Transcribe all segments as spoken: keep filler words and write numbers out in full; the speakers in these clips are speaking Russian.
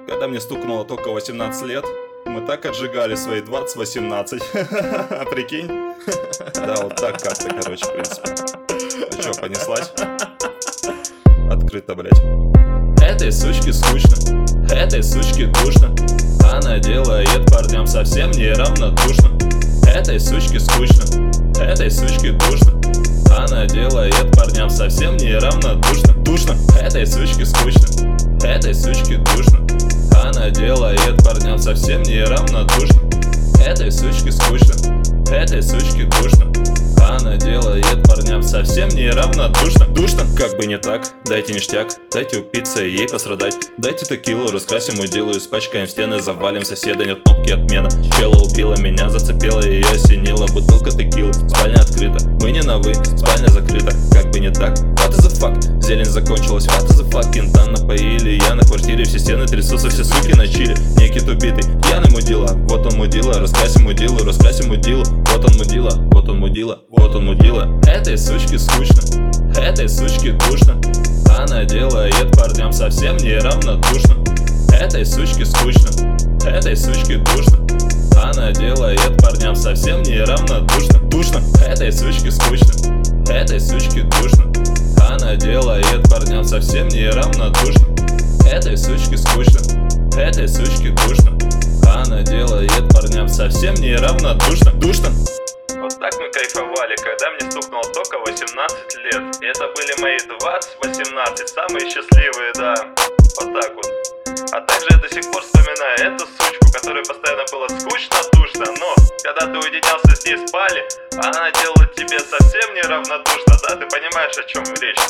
Когда мне стукнуло только восемнадцать лет, мы так отжигали свои двадцать восемнадцать. Прикинь? Да, вот так как-то, короче, в принципе. Ну чё, понеслась? Открыто, блять. Этой сучке скучно, этой сучке душно. Она делает парням совсем неравнодушно. Этой сучке скучно, этой сучке душно. Она делает парням совсем неравнодушно. Душно, этой сучке скучно, этой сучке душно. Она делает парням совсем неравнодушно. Этой сучке скучно, этой сучке душно. Она делает парням совсем неравнодушно. Душно, как бы не так, дайте ништяк, дайте упиться и ей пострадать. Дайте текилу, раскрасим удилу, испачкаем стены, завалим соседа, нет кнопки отмена. Чела убила меня, зацепила, ее осенила, бутылка текилы, спальня открыта, мы не на вы, спальня закрыта. Как бы не так, what is the fuck, зелень закончилась, what is the fuck, кентан напоили, я на квартире, все стены трясутся, все суки на чили. Некит убитый, пьяный мудила, вот он мудила, раскрасим удилу, раскрасим удилу, вот он мудила, вот он мудила, вот он мудила. Этой сучке скучно, этой сучке душно. Она делает парням совсем неравнодушно. Этой сучке скучно, этой сучке душно. Она делает парням совсем неравнодушно. Душно, этой сучке скучно, этой сучке душно. Она делает парням совсем неравнодушно. Этой сучке скучно, этой сучке душно. Она делает парням совсем неравнодушно. Душно. Вот так мы кайфовали, когда мне стукнуло только восемнадцать лет. И это были мои двадцать восемнадцать, самые счастливые, да. Вот так вот. А также я до сих пор вспоминаю эту сучку, которой постоянно было скучно-душно. Но когда ты уединялся с ней в спали, она делала тебе совсем неравнодушно, да? Ты понимаешь, о чем речь?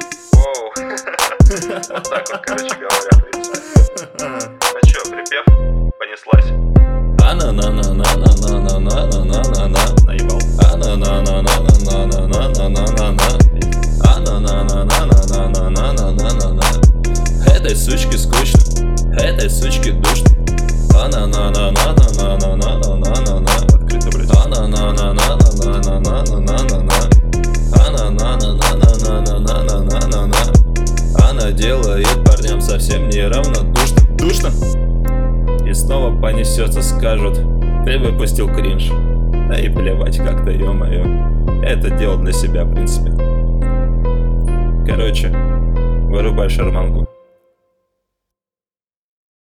Воу. Вот так вот, короче говоря, в принципе. Ну чё, припев? Понеслась. А-на-на-на-на-на-на-на-на-на-на. Наебал. А-на-на-на-на-на-на-на-на-на-на. А-на-на-на-на-на-на-на-на-на-на. Этой сучке скучно, этой сучке душно. А-на-на-на-на-на-на-на-на-на-на. Открыто, блядь. А-на-на-на-на-на-на-на-на-на-на. А-на-на-на-на-на-на-на-на-на. Она делает парням совсем неравнодушно. Душно. И снова понесется, скажут: ты выпустил кринж. Да и плевать как-то, ё-моё. Это дело для себя, в принципе. Короче, вырубай шарманку.